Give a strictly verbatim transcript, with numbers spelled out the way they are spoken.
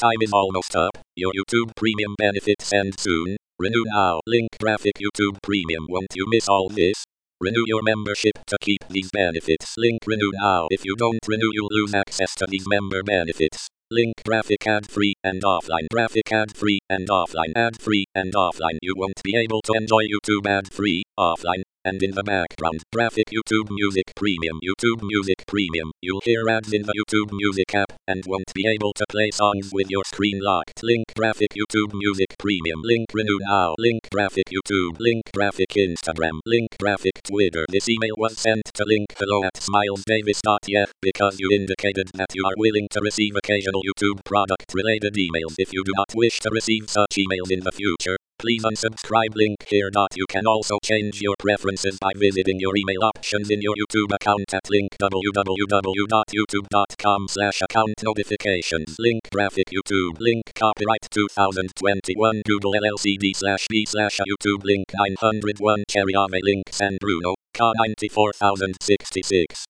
time is almost up. Your YouTube Premium benefits end soon. Renew now. Link graphic YouTube Premium. Won't you miss all this? Renew your membership to keep these benefits. Link renew now. If you don't renew, you'll lose access to these member benefits. Link graphic ad free and offline. Graphic ad free and offline. Ad free and offline. You won't be able to enjoy YouTube ad free, offline, and in the background. Graphic YouTube Music Premium. YouTube Music Premium. You'll hear ads in the YouTube Music app and won't be able to play songs with your screen locked. Link graphic YouTube Music Premium. Link renew now. Link graphic YouTube. Link graphic Instagram. Link graphic Twitter. This email was sent to link hello at smilesdavis dot e f because you indicated that you are willing to receive occasional YouTube product related emails. If you do not wish to receive such emails in the future, please unsubscribe. Link here. You can also change your preferences by visiting your email options in your YouTube account at link w w w dot youtube dot com slash account notifications. Link graphic YouTube. Link copyright two thousand twenty-one Google L L C D slash B slash YouTube. Link nine hundred one Cherry Ave. Link San Bruno, K ninety-four thousand sixty-six.